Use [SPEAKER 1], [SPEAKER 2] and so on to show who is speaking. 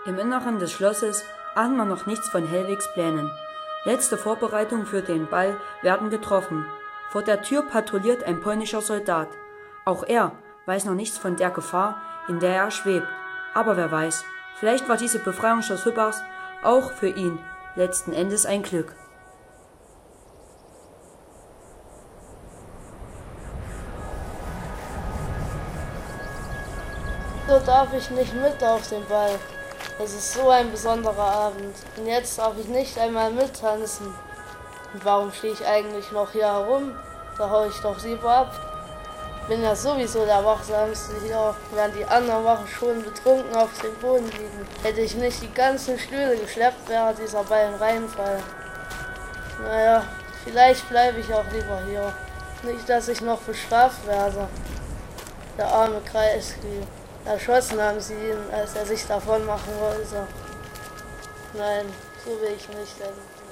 [SPEAKER 1] Im Inneren des Schlosses ahnt man noch nichts von Hellwigs Plänen. Letzte Vorbereitungen für den Ball werden getroffen. Vor der Tür patrouilliert ein polnischer Soldat. Auch er weiß noch nichts von der Gefahr, in der er schwebt. Aber wer weiß, vielleicht war diese Befreiung Schloss Hüppachs auch für ihn letzten Endes ein Glück.
[SPEAKER 2] So darf ich nicht mit auf den Ball. Es ist so ein besonderer Abend. Und jetzt darf ich nicht einmal mittanzen. Und warum stehe ich eigentlich noch hier herum? Da hau ich doch lieber ab. Bin ja sowieso der Wachsamste hier, während die anderen Wachen schon betrunken auf dem Boden liegen. Hätte ich nicht die ganzen Stühle geschleppt, wäre dieser Ball ein Reinfall. Naja, vielleicht bleibe ich auch lieber hier. Nicht, dass ich noch bestraft werde. Der arme Kreisky. Erschossen haben sie ihn, als er sich davon machen wollte. Nein, so will ich nicht enden.